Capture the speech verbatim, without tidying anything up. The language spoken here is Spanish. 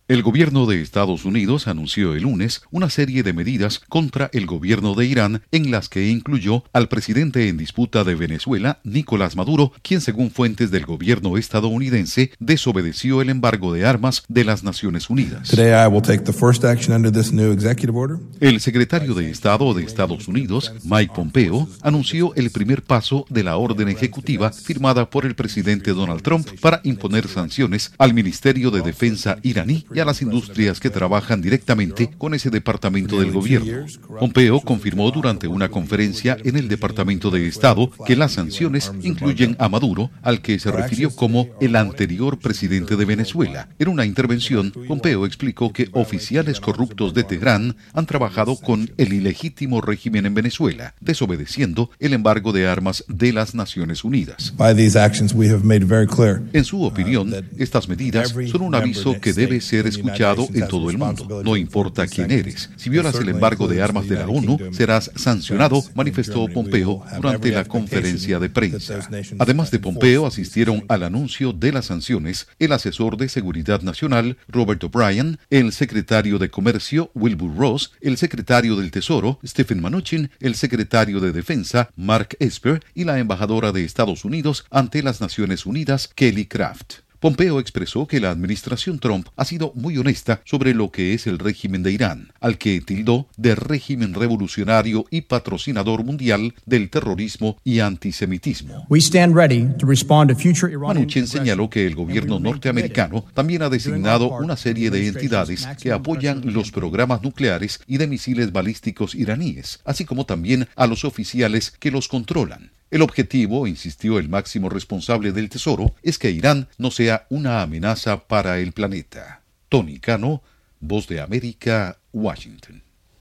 El gobierno de Estados Unidos anunció el lunes una serie de medidas contra el gobierno de Irán, en las que incluyó al presidente en disputa de Venezuela, Nicolás Maduro, quien según fuentes del gobierno estadounidense desobedeció el embargo de armas de las Naciones Unidas. El secretario de Estado de Estados Unidos, Mike Pompeo, anunció el primer paso de la orden ejecutiva firmada por el presidente Donald Trump para imponer sanciones al Ministerio de Defensa iraní y a las industrias que trabajan directamente con ese departamento del gobierno. Pompeo confirmó durante una conferencia en el Departamento de Estado que las sanciones incluyen a Maduro, al que se refirió como el anterior presidente de Venezuela. En una intervención, Pompeo explicó que oficiales corruptos de Teherán han trabajado con el ilegítimo régimen en Venezuela, desobedeciendo el embargo de armas de las Naciones Unidas. En su opinión, estas medidas son un aviso que debe ser escuchado en todo el mundo. No importa quién eres. Si violas el embargo de armas de la ONU, serás sancionado, manifestó Pompeo durante la conferencia de prensa. Además de Pompeo, asistieron al anuncio de las sanciones el asesor de Seguridad Nacional, Robert O'Brien, el secretario de Comercio, Wilbur Ross, el secretario del Tesoro, Stephen Mnuchin, el secretario de Defensa, Mark Esper, y la embajadora de Estados Unidos ante las Naciones Unidas, Kelly Craft. Pompeo expresó que la administración Trump ha sido muy honesta sobre lo que es el régimen de Irán, al que tildó de régimen revolucionario y patrocinador mundial del terrorismo y antisemitismo. Mnuchin señaló que el gobierno norteamericano también ha designado una serie de entidades que apoyan los programas nucleares y de misiles balísticos iraníes, así como también a los oficiales que los controlan. El objetivo, insistió el máximo responsable del Tesoro, es que Irán no sea una amenaza para el planeta. Tony Cano, Voz de América, Washington.